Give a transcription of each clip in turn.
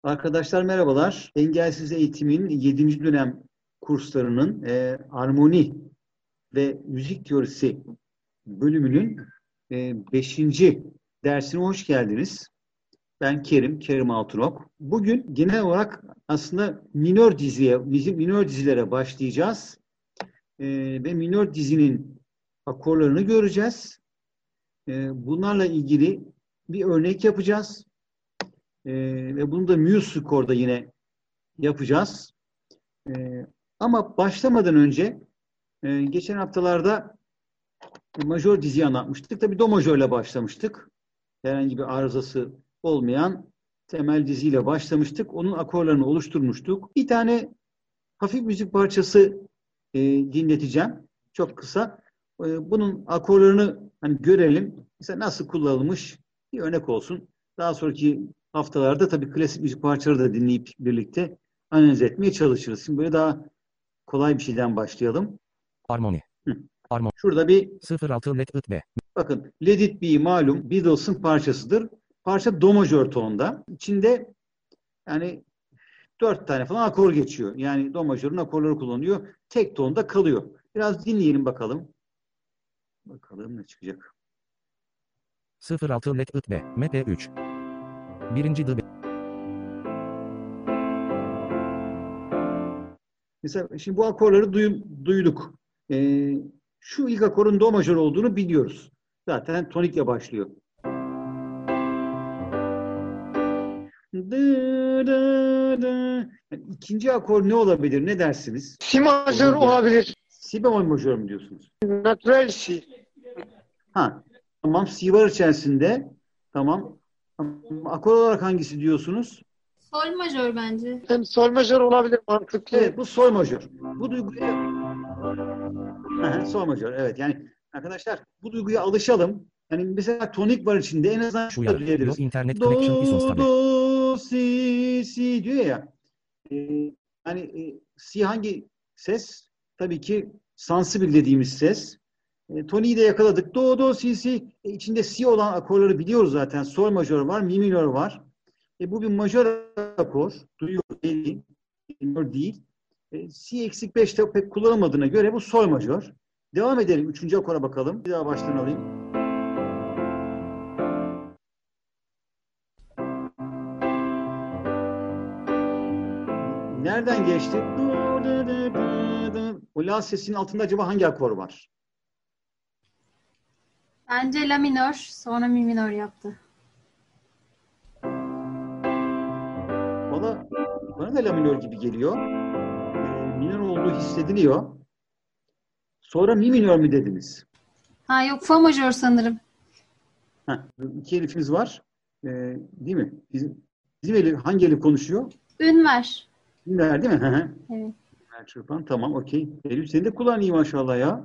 Arkadaşlar merhabalar. Engelsiz Eğitim'in 7. dönem kurslarının armoni ve müzik teorisi bölümünün 5. dersine hoş geldiniz. Ben Kerim Altınok. Bugün genel olarak aslında minör dizilere başlayacağız. Ve minör dizinin akorlarını göreceğiz. Bunlarla ilgili bir örnek yapacağız. Ve bunu da MuseScore'da yine yapacağız. Ama başlamadan önce geçen haftalarda majör diziyi anlatmıştık. Tabii do majörle başlamıştık. Herhangi bir arızası olmayan temel diziyle başlamıştık. Onun akorlarını oluşturmuştuk. Bir tane hafif müzik parçası dinleteceğim. Çok kısa. Bunun akorlarını hani görelim. Mesela nasıl kullanılmış bir örnek olsun. Daha sonraki haftalarda tabii klasik müzik parçaları da dinleyip birlikte analiz etmeye çalışırız. Şimdi böyle daha kolay bir şeyden başlayalım. Armoni. Hı. Armoni. Şurada bir 06 Let It Be. bakın Let It Be malum Beatles'ın parçasıdır. Parça do majör tonda. İçinde yani 4 tane falan akor geçiyor. Yani do majörün akorları kullanıyor. Tek tonda kalıyor. Biraz dinleyelim bakalım. Bakalım ne çıkacak. 06 Let It Be. MP3. Birinci The Be. Mesela şimdi bu akorları duyduk. Şu ilk akorun do majör olduğunu biliyoruz. Zaten tonikle başlıyor. Yani ikinci akor ne olabilir? Ne dersiniz? Si majör olabilir. Si bemol majör mü diyorsunuz? Natural si. Ha, tamam. Si var içerisinde. Tamam. Akor olarak hangisi diyorsunuz? Sol majör bence. Hem sol majör olabilir mantıklı. Evet, bu sol majör. Bu duyguya sol majör. Evet. Yani arkadaşlar bu duyguya alışalım. Yani mesela tonik var içinde en azından Şu şunu yara. duyabiliriz. Your internet connection is unstable. Do, si diyor ya. Si hangi ses? Tabii ki sensibil dediğimiz ses. Toniği de yakaladık. Do, si. İçinde si olan akorları biliyoruz zaten. Sol majör var, mi minör var. Bu bir majör akor. Duyuyoruz değil. Minör değil. Si eksik 5'te pek kullanılmadığına göre bu sol majör. Devam edelim. Üçüncü akora bakalım. Bir daha baştan alayım. Nereden geçti? O la sesinin altında acaba hangi akor var? Bence la minör, sonra mi minör yaptı. Bana da la minör gibi geliyor. Minör olduğu hissediliyor. Sonra mi minör mü dediniz? Ha yok, fa majör sanırım. İki elifimiz var. Değil mi? Bizim elif, hangi elif konuşuyor? Ünver. Ünver değil mi? Evet. Ünver çırpan. Tamam, okey. Elif seni de kullan iyi maşallah ya.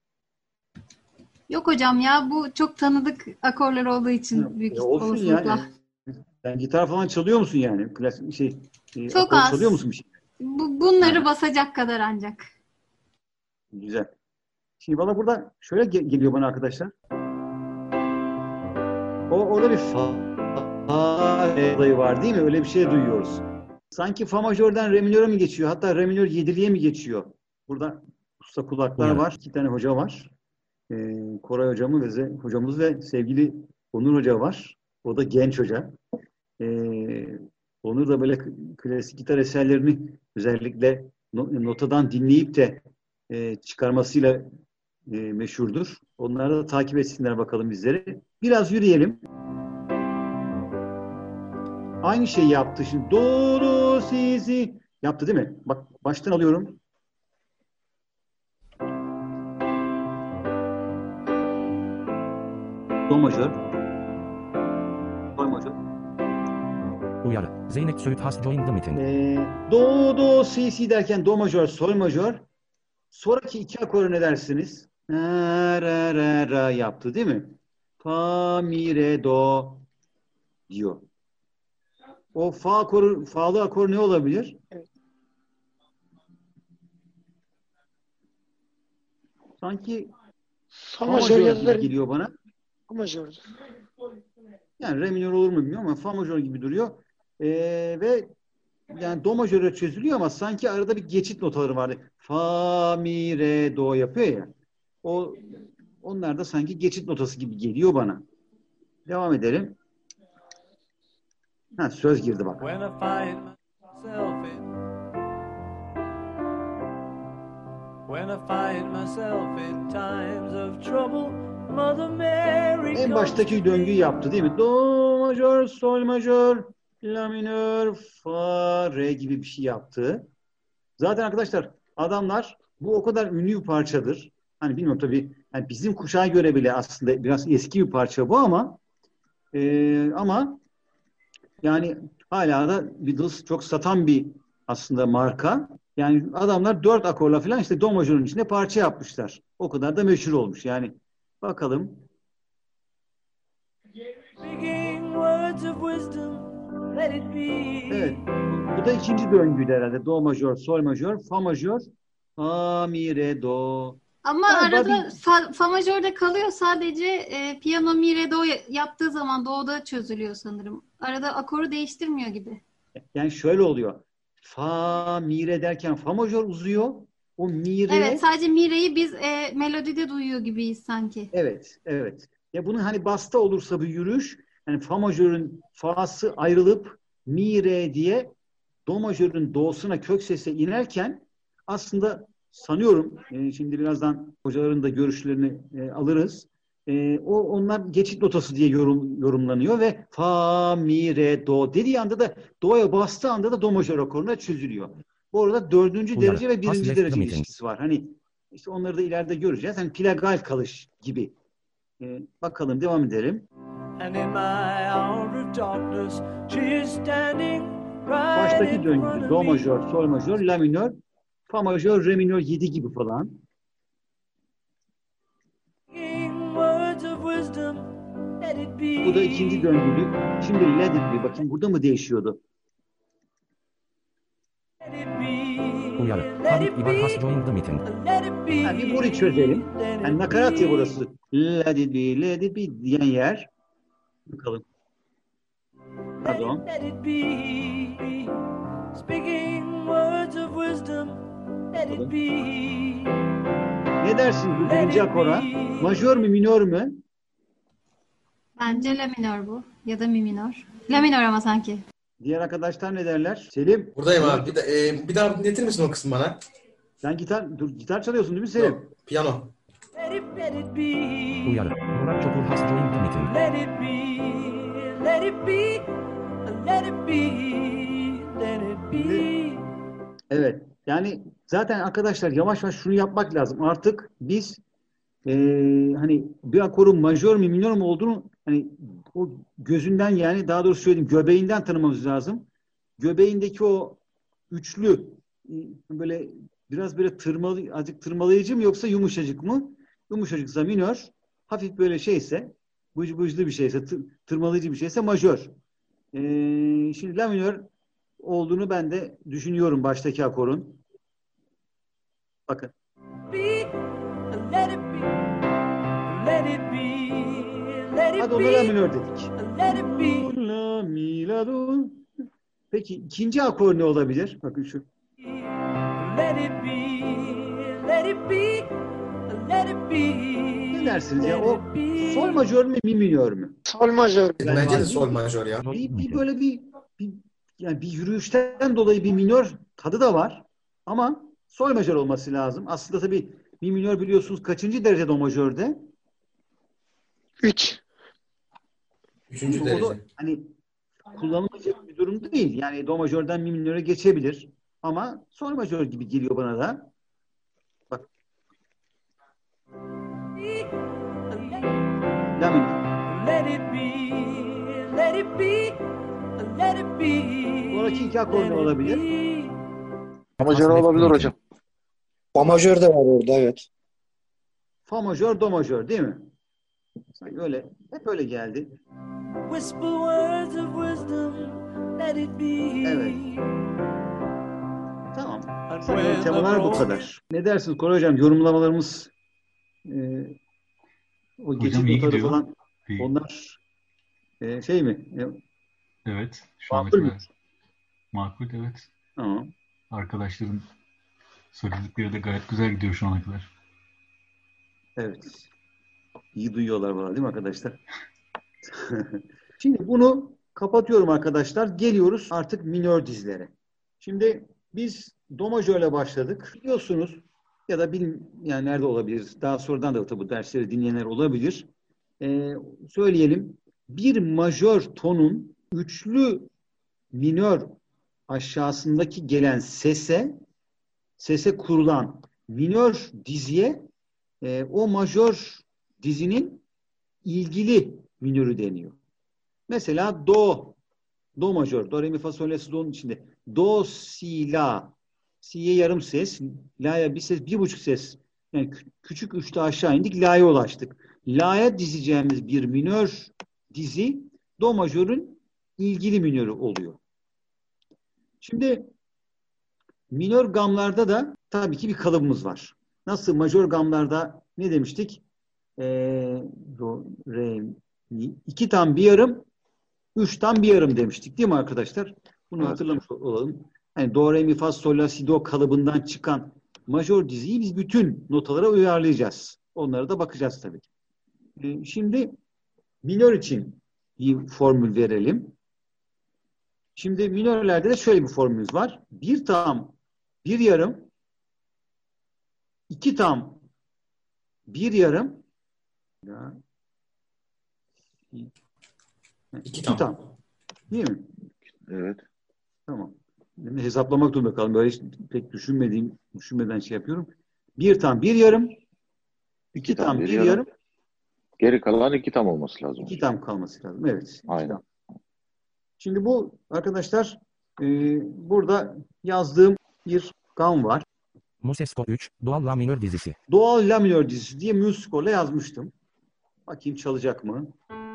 Yok hocam ya, bu çok tanıdık akorlar olduğu için büyük Olsun olasılıkla. ya. Sen gitar falan çalıyor musun yani? Klasik Çok akor az. çalıyor musun bir şey? Bunları basacak kadar ancak. Güzel. Şimdi valla burada şöyle geliyor bana arkadaşlar. Orada bir fa olayı var değil mi? Öyle bir şey duyuyoruz. Sanki fa majörden re minöre mi geçiyor? Hatta re minör yediliğe mi geçiyor? Burada usta kulaklar var. 2 tane hoca var. Koray hocamız ve sevgili Onur Hoca var. O da genç hoca. Onur da böyle klasik gitar eserlerini özellikle notadan dinleyip de çıkarmasıyla meşhurdur. Onları da takip etsinler bakalım bizleri. Biraz yürüyelim. Aynı şeyi yaptı. Şimdi do, si yaptı değil mi? Bak baştan alıyorum. Do majör. Sol majör. Uyarı. Zeynep Söğüt has joined the meeting. Do, si derken do majör, sol majör. Sonraki iki akoru ne dersiniz? Ra yaptı değil mi? Fa, mi, re, do diyor. O fa'lı akor ne olabilir? Evet. Sanki Fa fa majör majör gibi yazıları. geliyor bana. Fa majör. Yani re minör olur mu bilmiyorum ama fa majör gibi duruyor. Ve yani do majöre çözülüyor ama sanki arada bir geçit notaları vardı. Fa, mi, re, do yapıyor ya. Onlar da sanki geçit notası gibi geliyor bana. Devam edelim. Söz girdi bak. When I find myself in When I find myself in times of trouble, Mother Mary En baştaki döngüyü yaptı değil mi? Do majör, sol majör, la minör, fa, re gibi bir şey yaptı. Zaten arkadaşlar adamlar bu o kadar ünlü bir parçadır. Hani bilmiyorum tabii yani bizim kuşağa göre bile aslında biraz eski bir parça bu ama yani hala da Beatles çok satan bir aslında marka. Yani adamlar 4 akorla falan işte do majörün içinde parça yapmışlar. O kadar da meşhur olmuş. Yani bakalım. Evet. Bu da ikinci döngüydü herhalde. Do majör, sol majör, fa majör, fa, mi, re, do. Ama Galiba arada fa majörde kalıyor, sadece piyano mi re do yaptığı zaman do'da çözülüyor sanırım. Arada akoru değiştirmiyor gibi. Yani şöyle oluyor. Fa, mi, re derken fa majör uzuyor. O mi, re... Evet, sadece mi re'yi biz melodide duyuyor gibiyiz sanki. Evet, evet. Ya bunun hani basta olursa bir yürüyüş, yani fa majörün fa'sı ayrılıp mi, re diye do majörün do'suna kök sese inerken aslında sanıyorum, şimdi birazdan hocaların da görüşlerini alırız. Onlar geçit notası diye yorumlanıyor ve fa, mi, re, do dediği anda da do'ya bastığı anda da do majör akoruna çözülüyor. Bu arada 4. derece ve 1. Has derece limiting. ilişkisi var. Hani işte onları da ileride göreceğiz. Hani plagal kalış gibi. Bakalım devam edelim. And in my hour of darkness, she is standing right Baştaki in front döngü of do me. majör, sol majör, la minör, fa majör, re minör 7 gibi falan. Speaking words of wisdom, let it be. Bu da ikinci döngülü. Şimdi let it be. Bakın burada mı değişiyordu? Let it be. Uyarı. Let Habib it İbar has be. joined the meeting. Let it be. Ha, bir burayı çözelim. Let Yani it nakarat ya be. burası. Let it be, let it be diyen yer. Bakalım. Pardon. Let it be. Speaking words of wisdom, let it be. Ne dersiniz bu birinci akora? Majör mü, minör mü? Bence la minör bu. Ya da mi minör. La minör ama sanki. Diğer arkadaşlar ne derler? Selim, Buradayım abi. Bir daha dinletir misin o kısmı bana? sen gitar çalıyorsun değil mi Selim? Yok, piyano. Let it be. Uyarı. Murat Çopur has joined the meeting. Let it be. Let it be. Let it be. Let it be. Evet. Yani zaten arkadaşlar yavaş yavaş şunu yapmak lazım. Artık biz hani bir akorun majör mü minör mü olduğunu hani o gözünden, yani daha doğrusu söyleyeyim, göbeğinden tanımamız lazım. Göbeğindeki o üçlü böyle biraz böyle azıcık tırmalayıcı mı yoksa yumuşacık mı? Yumuşacıksa minör, hafif böyle şeyse, bıclı bir şeyse, tırmalayıcı bir şeyse majör. Şimdi la minör olduğunu ben de düşünüyorum baştaki akorun. Bakın. Be. Let it be. Let it be. Let it Hadi ona la be. minör dedik. Let it be. La, mi, la, do. Peki ikinci akor ne olabilir? Bakın şu. Let it be. Let it be. Let it be. Ne dersiniz ya? O Let it be. sol majör mü, mi minör mü? Sol majör. Bence de sol majör ya. Bir böyle yani bir yürüyüşten dolayı bir minör tadı da var. Ama sol majör olması lazım. Aslında tabii mi minör biliyorsunuz kaçıncı derece do majörde? 3. Üçüncü O da derece. hani kullanılacak bir durum değil. Yani do majörden mi minöre geçebilir. Ama sol majör gibi geliyor bana da. Bak. La minör. Let it be. Let it be. Let it be. Sonraki iki akor ne olabilir? Fa majör olabilir hocam. Fa majör de var orada, evet. Fa majör, do majör değil mi? Sanki öyle, hep öyle geldi. Whisper words of wisdom, let it be. Evet. Tamam. Sanırım temalar bu kadar. Ne dersiniz Koray Hocam? Yorumlamalarımız o geçit iyi notaları gidiyor. falan İyi. onlar şey mi? Evet. Şu ana Makul mü? kadar makul, evet. Tamam. Arkadaşların söyledikleri de gayet güzel gidiyor şu ana kadar. Evet. İyi duyuyorlar bana değil mi arkadaşlar? Şimdi bunu kapatıyorum arkadaşlar. Geliyoruz artık minör dizilere. Şimdi biz do majörle başladık. Biliyorsunuz ya da yani nerede olabilir? Daha sonradan da tabii bu dersleri dinleyenler olabilir. Söyleyelim. Bir majör tonun üçlü minör aşağısındaki gelen sese kurulan minör diziye o majör dizinin ilgili minörü deniyor. Mesela do majör, do, re, mi, fa, sol, la, si, do'nun içinde do, si, la, si'ye yarım ses, la'ya bir ses, 1,5 ses. Yani küçük üçte aşağı indik, la'ya ulaştık. La'ya dizeceğimiz bir minör dizi do majörün ilgili minörü oluyor. Şimdi minör gamlarda da tabii ki bir kalıbımız var. Nasıl majör gamlarda ne demiştik? Do, re, mi, 2 tam bir yarım, 3 tam bir yarım demiştik değil mi arkadaşlar? Bunu hatırlamış olalım. Yani do, re, mi, fa, sol, la, si, do kalıbından çıkan majör diziyi biz bütün notalara uyarlayacağız. Onlara da bakacağız tabii. Şimdi minör için bir formül verelim. Şimdi minörlerde de şöyle bir formülümüz var. 1 tam, 1 yarım, 2 tam, 1 yarım, 2 2 tam. Değil mi? Evet. Tamam. Şimdi hesaplamak durumunda kaldım. Böyle hiç pek düşünmeden şey yapıyorum. 1 tam, 1 yarım, 2 tam, 1 yarım, Geri kalan 2 tam olması lazım. 2 tam kalması lazım. Evet. Aynen. Şimdi bu arkadaşlar burada yazdığım bir gam var. Musesko 3, doğal la minör dizisi. Doğal la minör dizisi diye Musical'le yazmıştım. Bakayım çalacak mı?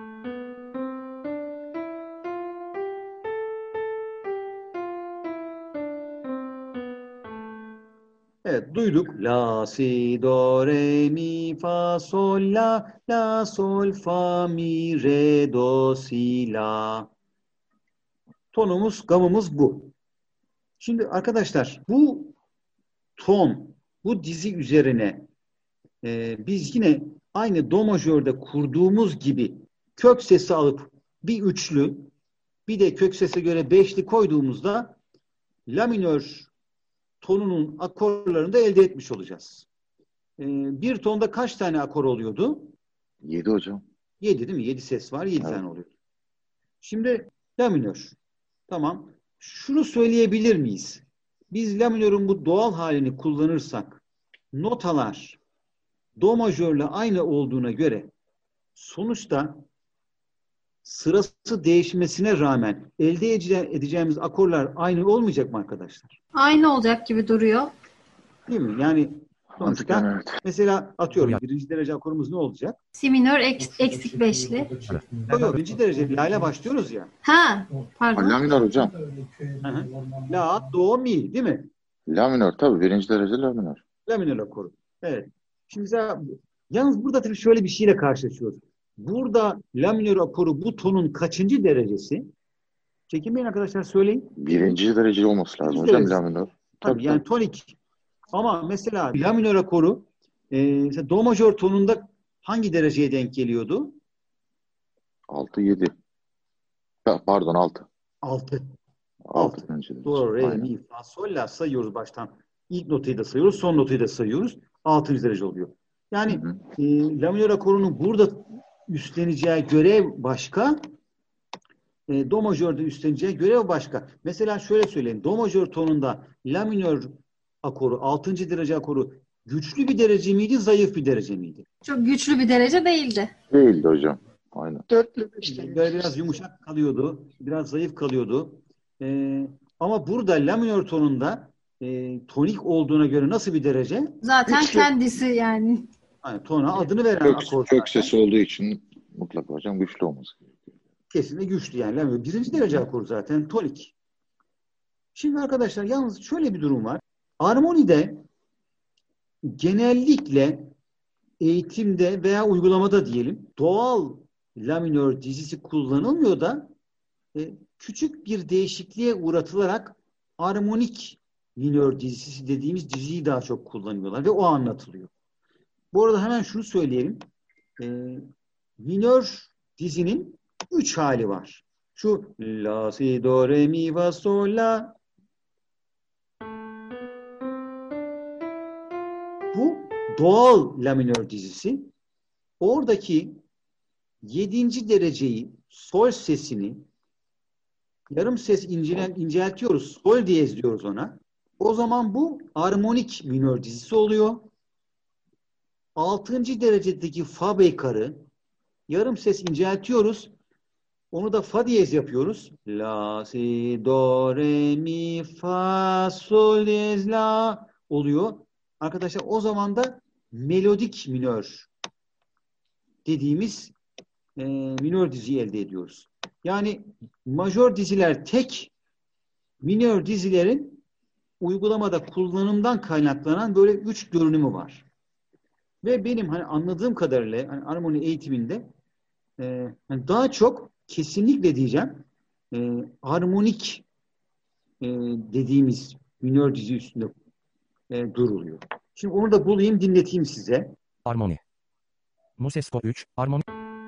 Evet, duyduk. La, si, do, re, mi, fa, sol, la, sol, fa, mi, re, do, si, la. Tonumuz, gamımız bu. Şimdi arkadaşlar bu ton, bu dizi üzerine biz yine aynı do majörde kurduğumuz gibi kök sesi alıp bir üçlü, bir de kök sese göre beşli koyduğumuzda la minör tonunun akorlarını da elde etmiş olacağız. Bir tonda kaç tane akor oluyordu? 7 hocam. 7 değil mi? 7 ses var. 7 Evet. tane oluyor. Şimdi la minör. Tamam. Şunu söyleyebilir miyiz? Biz la minörün bu doğal halini kullanırsak notalar do majörle aynı olduğuna göre sonuçta sırası değişmesine rağmen elde edeceğimiz akorlar aynı olmayacak mı arkadaşlar? Aynı olacak gibi duruyor. Değil mi? Yani sonuçta Mantıken evet. mesela atıyorum birinci derece akorumuz ne olacak? Si minör eksik beşli. Yok, birinci derece la ile başlıyoruz ya. Ha, pardon. La minör hocam. Hı hı. La, do, mi değil mi? La minör tabii. 1. derece la minör. La minör akoru. Evet. Şimdi mesela, yalnız burada tabii şöyle bir şeyle karşılaşıyoruz. Burada la minör akoru bu tonun kaçıncı derecesi? Çekinmeyin arkadaşlar, söyleyin. 1. derece olması lazım Birinci hocam derecesi. la minör. Tabii yani tonik. Ama mesela la minör akoru mesela do majör tonunda hangi dereceye denk geliyordu? 6 7. Pardon 6. 6. 6. derece. Do, re, Aynen. mi, fa, sol, la sayıyoruz baştan. İlk notayı da sayıyoruz, son notayı da sayıyoruz. 6. derece oluyor. Yani Hı hı. la minör akorunun burada üstleneceği görev başka, do majörde üstleneceği görev başka. Mesela şöyle söyleyeyim. Do majör tonunda la minör akoru, 6. derece akoru güçlü bir derece miydi, zayıf bir derece miydi? Çok güçlü bir derece değildi. Değildi hocam. Aynen. 4'lü 5'li. Böyle biraz yumuşak kalıyordu, biraz zayıf kalıyordu. Ama burada la minör tonunda tonik olduğuna göre nasıl bir derece? Zaten Güçlü. kendisi yani. Yani tona adını veren akor. Kök sesi olduğu için mutlaka hocam güçlü olması gerekiyor. Kesinlikle güçlü yani. La minör birinci derece akor zaten tonik. Şimdi arkadaşlar yalnız şöyle bir durum var. Armonide genellikle eğitimde veya uygulamada diyelim doğal la minör dizisi kullanılmıyor da küçük bir değişikliğe uğratılarak armonik minör dizisi dediğimiz diziyi daha çok kullanıyorlar ve o anlatılıyor. Bu arada hemen şunu söyleyelim. Minör dizinin 3 hali var. Şu la, si, do, re, mi, fa, sol, la. Bu doğal la minör dizisi. Oradaki 7. dereceyi, sol sesini yarım ses inceltiyoruz. Sol diyez diyoruz ona. O zaman bu armonik minör dizisi oluyor. 6. derecedeki fa beykarı yarım ses inceltiyoruz. Onu da fa diyez yapıyoruz. La, si, do, re, mi, fa, sol diyez, la oluyor. Arkadaşlar o zaman da melodik minör dediğimiz minör diziyi elde ediyoruz. Yani majör diziler tek, minör dizilerin uygulamada kullanımdan kaynaklanan böyle 3 görünümü var. Ve benim hani anladığım kadarıyla hani armoni eğitiminde hani daha çok kesinlikle diyeceğim armonik dediğimiz minör dizi üstünde duruluyor. Şimdi onu da bulayım, dinleteyim size. Armoni. Musesko 3, armoni.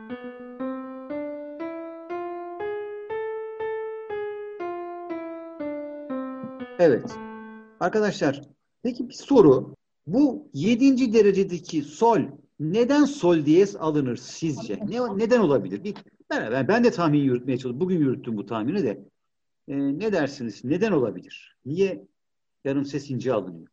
Evet. Arkadaşlar, peki bir soru. Bu 7. derecedeki sol neden sol diyez alınır sizce? Neden olabilir? Ben de tahmin yürütmeye çalıştım. Bugün yürüttüm bu tahmini de. Ne dersiniz? Neden olabilir? Niye yarım ses ince alınıyor?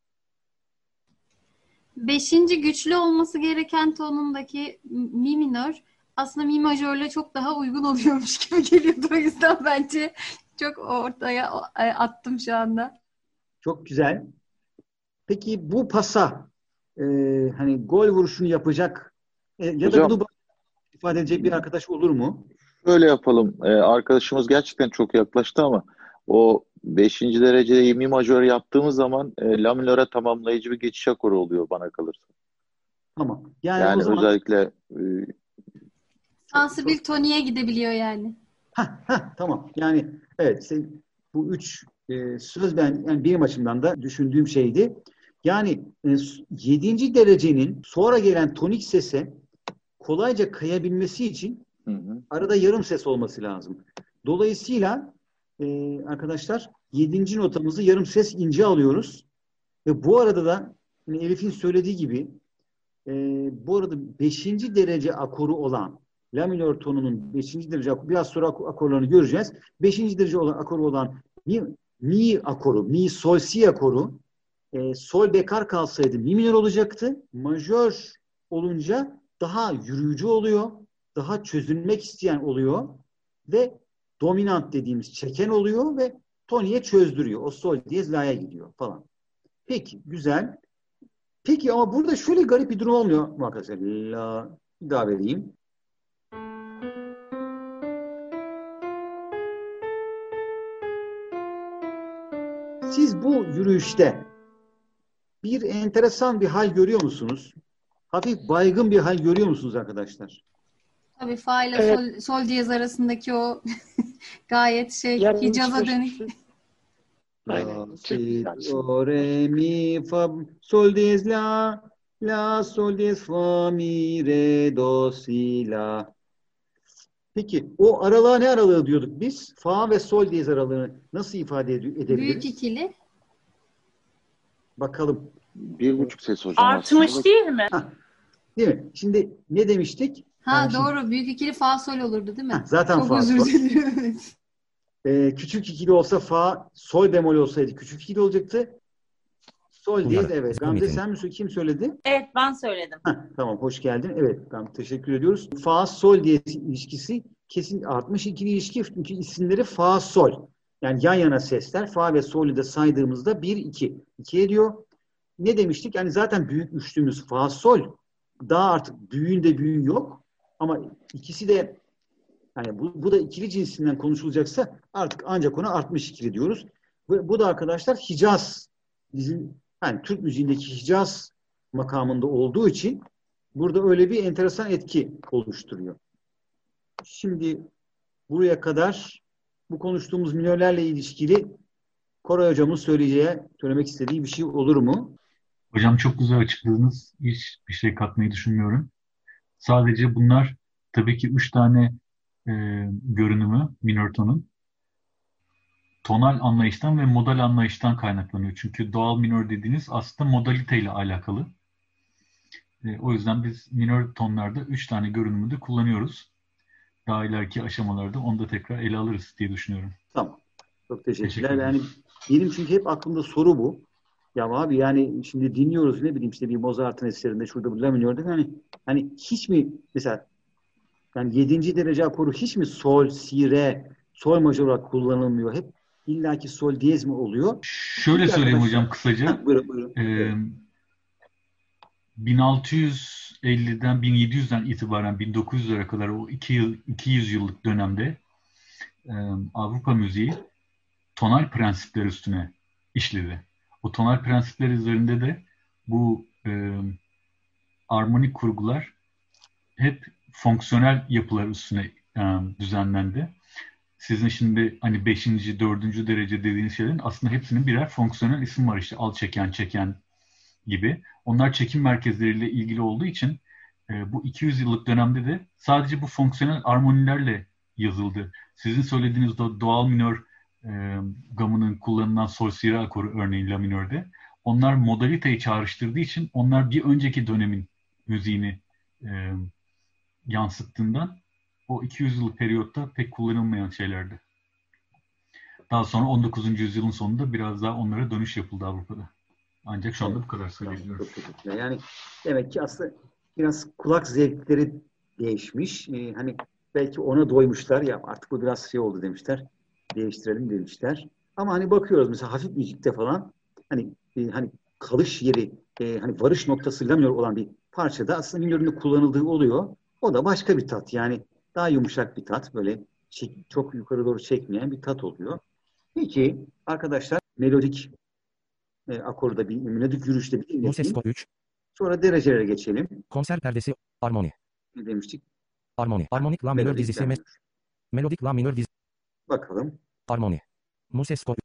5. güçlü olması gereken tonundaki mi minör aslında mi majörle çok daha uygun oluyormuş gibi geliyordu. O yüzden bence çok ortaya attım şu anda. Çok güzel. Peki bu pasa hani gol vuruşunu yapacak ya da Hocam, bunu ifade edecek bir arkadaş olur mu? şöyle yapalım. Arkadaşımız gerçekten çok yaklaştı ama o 5. derecede mi majör yaptığımız zaman la minöre tamamlayıcı bir geçiş akoru oluyor bana kalırsa. Tamam. Yani o Yani zaman özellikle Sensibil toniğe gidebiliyor yani. tamam. Yani evet, bu 3 söz yani benim açımdan da düşündüğüm şeydi. Yani 7. derecenin sonra gelen tonik sese kolayca kayabilmesi için arada yarım ses olması lazım. Dolayısıyla arkadaşlar 7. notamızı yarım ses ince alıyoruz. Ve bu arada da yani Elif'in söylediği gibi bu arada 5. derece akoru olan la minör tonunun 5. derece biraz sonra akorlarını göreceğiz. 5. derece olan akoru olan mi akoru, mi sol si akoru sol bekar kalsaydı mi minör olacaktı. Majör olunca daha yürüyücü oluyor. Daha çözülmek isteyen oluyor. Ve dominant dediğimiz çeken oluyor ve toniğe çözdürüyor. O sol diyez la'ya gidiyor falan. Peki, güzel. Peki ama burada şöyle garip bir durum olmuyor mu arkadaşlar? La, bir daha vereyim. Siz bu yürüyüşte bir enteresan bir hal görüyor musunuz? Hafif baygın bir hal görüyor musunuz arkadaşlar? Tabii fa ile Evet. sol diyez arasındaki o gayet Yani Hicaz'a dönük. Aynen. La, si, do, re, mi, fa, sol diyez, la, la, sol diyez, fa, mi, re, do, si, la. Peki o aralığa ne aralığı diyorduk biz? Fa ve sol diyez aralığını nasıl ifade edebiliriz? Büyük ikili. Bakalım. 1,5 ses hocam Artmış aslında. değil mi? Değil mi? Şimdi ne demiştik? Yani şimdi- Doğru. Büyük ikili fa sol olurdu değil mi? zaten Çok fa özür sol. diliyorum. Küçük ikili olsa fa, sol bemol olsaydı küçük ikili olacaktı. Sol diyez, Bunlar, evet. İslam Gamze metin. sen mi kim söyledi? Evet, ben söyledim. Tamam, hoş geldin. Evet, tamam, teşekkür ediyoruz. Fa sol diyez ilişkisi kesin artmış ikili ilişki, çünkü isimleri fa sol. Yani yan yana sesler. Fa ve sol'ü de saydığımızda 1 2 2 ediyor. Ne demiştik? Yani zaten büyük üçlümüz fa sol. Daha artık büyüğünde büyüğü yok. Ama ikisi de yani bu da ikili cinsinden konuşulacaksa artık ancak ona artmış ikili diyoruz. Ve bu da arkadaşlar Hicaz, bizim yani Türk müziğindeki Hicaz makamında olduğu için burada öyle bir enteresan etki oluşturuyor. Şimdi buraya kadar bu konuştuğumuz minörlerle ilişkili Koray hocamın söylemek istediği bir şey olur mu? Hocam çok güzel açıkladınız. Hiçbir şey katmayı düşünmüyorum. Sadece bunlar tabii ki 3 tane e, görünümü minör tonun tonal anlayıştan ve modal anlayıştan kaynaklanıyor. Çünkü doğal minör dediğiniz aslında modaliteyle alakalı. O yüzden biz minör tonlarda 3 tane görünümü de kullanıyoruz. Daha ileriki aşamalarda onu da tekrar ele alırız diye düşünüyorum. Tamam. Çok Teşekkür teşekkürler. ederim. Yani benim çünkü hep aklımda soru bu. Ya abi yani şimdi dinliyoruz ne bileyim işte bir Mozart'ın eserinde şurada burada minörde hani hiç mi mesela yani 7. derece akoru hiç mi sol, si, re, sol majör olarak kullanılmıyor? Hep illaki sol diyez mi oluyor? Şöyle Peki söyleyeyim arkadaşlar. hocam kısaca. Buyurun. Ee, Evet. 1650'den 1700'den itibaren 1900'lere kadar o 200 yıllık dönemde Avrupa müziği tonal prensipler üstüne işledi. O tonal prensipler üzerinde de bu armonik kurgular hep fonksiyonel yapılar üstüne düzenlendi. Sizin şimdi hani 5. 4. derece dediğiniz şeylerin aslında hepsinin birer fonksiyonel isim var işte al çeken, çeken gibi. Onlar çekim merkezleriyle ilgili olduğu için bu 200 yıllık dönemde de sadece bu fonksiyonel armonilerle yazıldı. Sizin söylediğiniz doğal minör gamının kullanılan sol si re akoru örneğin la minörde onlar modaliteyi çağrıştırdığı için onlar bir önceki dönemin müziğini yansıttığından o 200 yıllık periyotta pek kullanılmayan şeylerdi. Daha sonra 19. yüzyılın sonunda biraz daha onlara dönüş yapıldı Avrupa'da. Ancak şu anda bu kadar söyleyebiliyorum. Çok teşekkürler. Yani demek ki aslında biraz kulak zevkleri değişmiş. Hani belki ona doymuşlar ya artık bu biraz şey oldu demişler. Değiştirelim demişler. Ama hani bakıyoruz mesela hafif müzikte falan hani kalış yeri hani varış noktası la minör olan bir parçada aslında minöründe kullanıldığı oluyor. O da başka bir tat. Yani daha yumuşak bir tat. Böyle çok yukarı doğru çekmeyen bir tat oluyor. Peki arkadaşlar melodik akorda bir melodik yürüyüşte bir dinleyelim. Musesko 3. Sonra derecelere geçelim. Konser perdesi. Armoni. Ne demiştik? Armoni. Armonik la minör Melodik dizisi. la minör. Melodik la minör dizisi. Bakalım. Armoni. Musesko.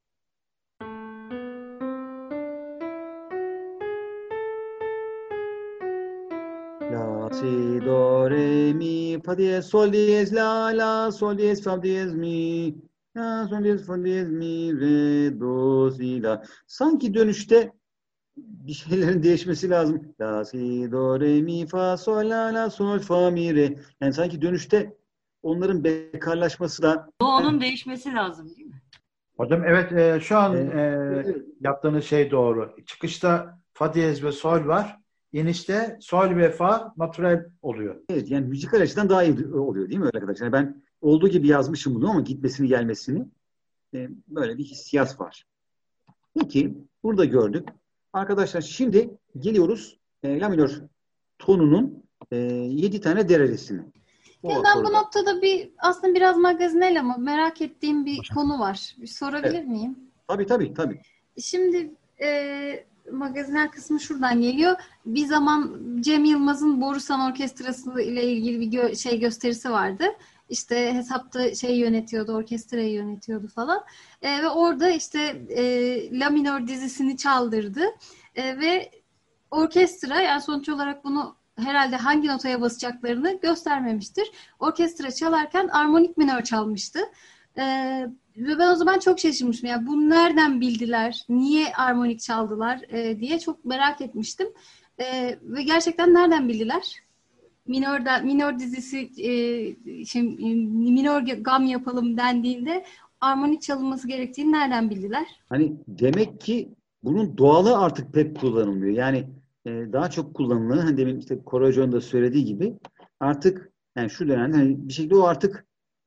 La, si, do, re, mi, fa diyez, sol diyez, la, sol diyez, fa diyez, mi, la, sol diyez, fa diyez, mi, re, do, si, la. Sanki dönüşte bir şeylerin değişmesi lazım. La, si, do, re, mi, fa, sol, la, sol, fa, mi, re. Yani sanki dönüşte onların bekarlaşması da Doğunun değişmesi lazım değil mi? Hocam evet şu an evet. yaptığınız şey doğru. Çıkışta fa diyez ve sol var. İnişte sol ve fa natürel oluyor. Evet, yani müzikal açıdan daha iyi oluyor değil mi öyle arkadaşlar? Yani ben olduğu gibi yazmışım bunu ama gitmesini gelmesini böyle bir hissiyat var. Peki burada gördük. Arkadaşlar şimdi geliyoruz la minör tonunun 7 tane derecesine. O Ya ben bu akorda. noktada aslında biraz magazinel ama merak ettiğim bir konu var. Bir sorabilir Evet. miyim? Tabii. Şimdi magazinel kısmı şuradan geliyor. Bir zaman Cem Yılmaz'ın Borusan Orkestrası ile ilgili bir gösterisi vardı. İşte hesapta yönetiyordu, orkestrayı yönetiyordu falan. Ve orada işte La Minör dizisini çaldırdı. Ve orkestra yani sonuç olarak bunu herhalde hangi notaya basacaklarını göstermemiştir. Orkestra çalarken armonik minör çalmıştı. Ve ben o zaman çok şaşırmıştım. Yani bunu nereden bildiler? Niye armonik çaldılar? Diye çok merak etmiştim. Ve gerçekten nereden bildiler? Minör dizisi minör gam yapalım dendiğinde armonik çalınması gerektiğini nereden bildiler? Hani demek ki bunun doğalı artık pek kullanılmıyor. Yani daha çok kullanılan hani demin işte Koray Hoca'nın da söylediği gibi artık yani şu dönemde hani bir şekilde o artık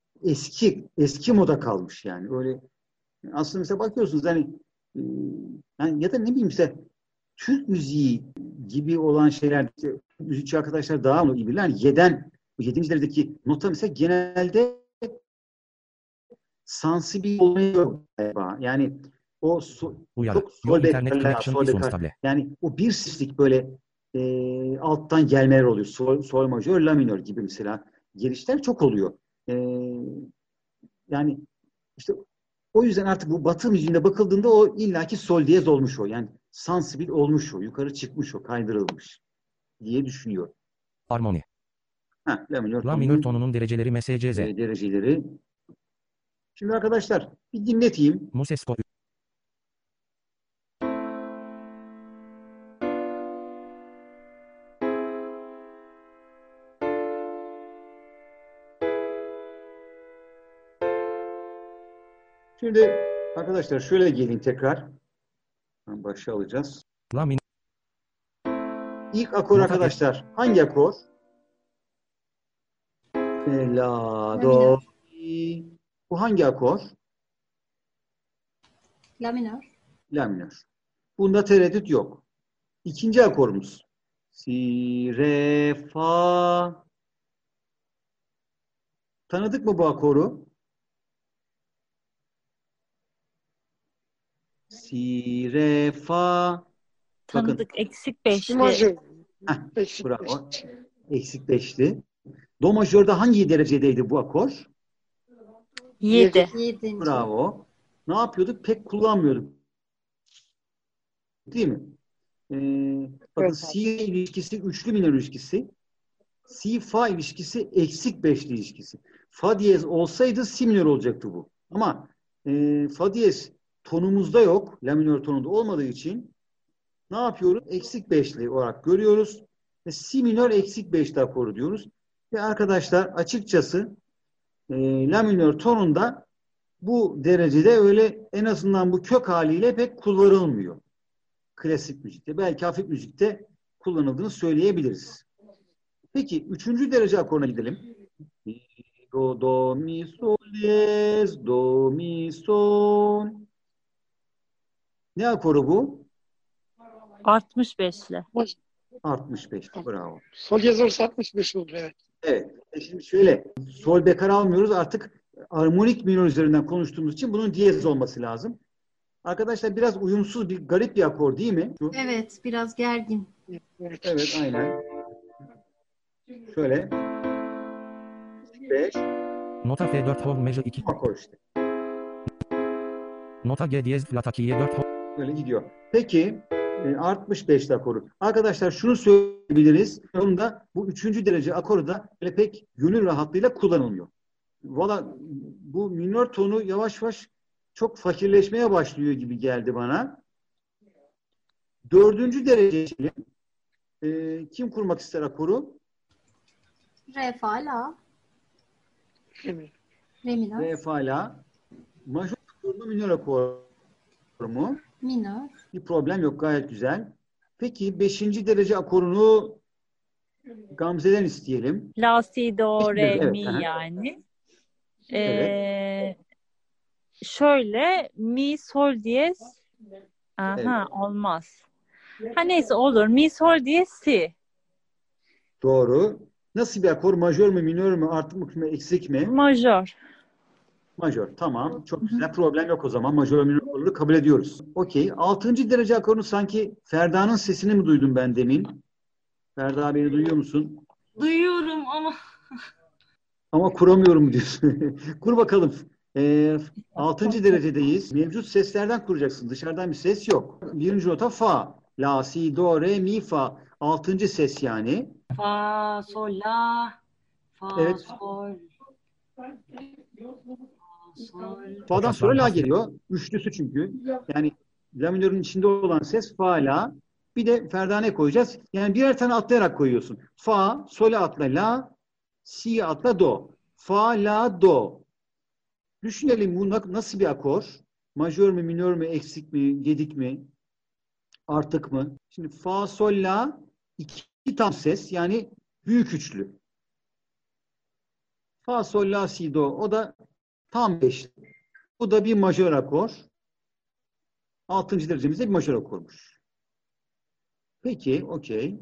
eski moda kalmış yani. Öyle aslında mesela bakıyorsunuz hani yani ya da ne bileyim işte Türk müziği gibi olan şeyler işte, müzikçi arkadaşlar daha onu iyi bilirler. Yani bu 7. derecedeki nota mesela genelde sensibil olmuyor galiba. Yani o Uyarı. çok Your sol internet bekarlı, connection sol is bekar. unstable. Yani o bir sislik böyle alttan gelmeler oluyor. Sol majör, la minör gibi mesela gelişler çok oluyor. Yani İşte o yüzden artık bu Batı müziğinde bakıldığında o illaki sol diyez olmuş o. Yani sansibil olmuş o. Yukarı çıkmış o. Kaydırılmış diye düşünüyor. Armoni. La minör La minör tonunun dereceleri MSCZ. dereceleri. Şimdi arkadaşlar bir dinleteyim. Musesco. Şimdi arkadaşlar şöyle gelin tekrar. Başa alacağız. La minör. İlk akor Nota arkadaşlar. Hangi akor? La, minör. do, mi. Bu hangi akor? La minör. La minör. Bunda tereddüt yok. İkinci akorumuz. Si, re, fa. Tanıdık mı bu akoru? Si, re, fa. Bakın. Tanıdık eksik beşli. Majör. Heh, Eksik bravo. beş. Eksik beşti. Do majörde hangi derecedeydi bu akor? 7. 7. Bravo. Ne yapıyorduk? Pek kullanmıyorduk. Değil mi? Bakın Evet. si ilişkisi üçlü minör ilişkisi. Si fa ilişkisi eksik beşli ilişkisi. Fa diyez olsaydı si minör olacaktı bu. Ama fa diyez tonumuzda yok. La minör tonunda olmadığı için ne yapıyoruz? Eksik beşli olarak görüyoruz. Ve si minör eksik beşli akoru diyoruz. Ve arkadaşlar açıkçası la minör tonunda bu derecede öyle en azından bu kök haliyle pek kullanılmıyor. Klasik müzikte. Belki hafif müzikte kullanıldığını söyleyebiliriz. Peki 3. derece akoruna gidelim. Do, do, mi, sol, les, do, mi, sol. Ne akoru bu? 65'li. 65. Bravo. Sol yazarsa 65 olur. Evet. Evet. Şimdi şöyle sol bekar almıyoruz. Artık armonik minör üzerinden konuştuğumuz için bunun diyez olması lazım. Arkadaşlar biraz uyumsuz bir garip bir akor değil mi? Şu. Evet, biraz gergin. Evet, aynen. Şöyle. 5. Nota F4 whole measure 2. Akor işte. Nota G diyez flat 2'ye 4 whole. Böyle gidiyor. Peki 65 akoru. Arkadaşlar şunu söyleyebiliriz. Onun da bu 3. derece akoru da böyle pek gönül rahatlığıyla kullanılmıyor. Valla bu minör tonu yavaş yavaş çok fakirleşmeye başlıyor gibi geldi bana. 4. derece için kim kurmak ister akoru? Re, fa, la. Re minör. Re, fa, la. Majör akor mu, minör akor mu? Minör. Bir problem yok. Gayet güzel. Peki 5. derece akorunu Gamze'den isteyelim. La, si, do, re, Evet, mi aha. yani. Evet. Şöyle mi, sol diyez. Aha, Evet. olmaz. Ha neyse olur. Mi, sol diyez, si. Doğru. Nasıl bir akor? Majör mü, minör mü, artık mı, eksik mi? Majör. Majör. Tamam. Çok güzel. Problem yok o zaman. Majör minör akorları kabul ediyoruz. Okey. 6. derece akorunu sanki Ferda'nın sesini mi duydum ben demin? Ferda beni duyuyor musun? Duyuyorum ama Ama kuramıyorum diyorsun. Kur bakalım. 6. derecedeyiz. Mevcut seslerden kuracaksın. Dışarıdan bir ses yok. 1. nota fa. La, si, do, re, mi, fa. 6. ses yani. fa, sol, la, fa, Evet. sol, fa, sol. Fa'dan sonra la geliyor. Üçlüsü çünkü. Yani la minörün içinde olan ses fa, la. Bir de Ferda ne koyacağız? Yani birer tane atlayarak koyuyorsun. Fa, sol'e atla la, si'ye atla do. Fa, la, do. Düşünelim bu nasıl bir akor? Majör mü, minör mü, eksik mi, yedik mi, artık mı? Şimdi fa, sol, la iki tam ses yani büyük üçlü. Fa, sol, la, si, do. O da tam beşli. Bu da bir majör akor. 6. derecemizde bir majör akormuş. Peki, okey.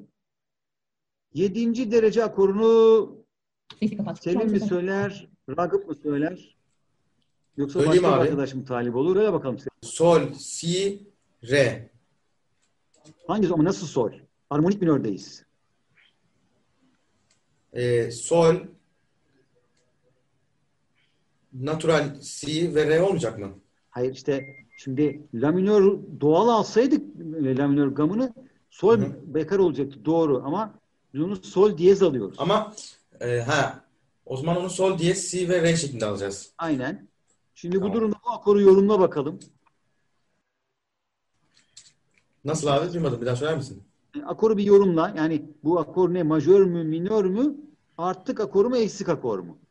7. derece akorunu Selim mi söyler, Ragıp mı söyler? Yoksa Söyleyeyim başka bir abi. arkadaş mı talip olur? Öyle bakalım. Sol, si, re. Hangisi ama nasıl sol? Harmonik minördeyiz. Sol, natural si ve re olmayacak mı? Hayır işte şimdi la minör doğal alsaydık la minör gamını sol bekar olacaktı. Doğru ama biz onu sol diyez alıyoruz. Ama o zaman onu sol diyez si ve re şeklinde alacağız. Aynen. Şimdi bu Tamam. durumda bu akoru yorumla bakalım. Nasıl abi? Duymadım. Bir daha söyler misin? Akoru bir yorumla. Yani bu akor ne? Majör mü, minör mü? Arttık akor mu, eksik akor mu?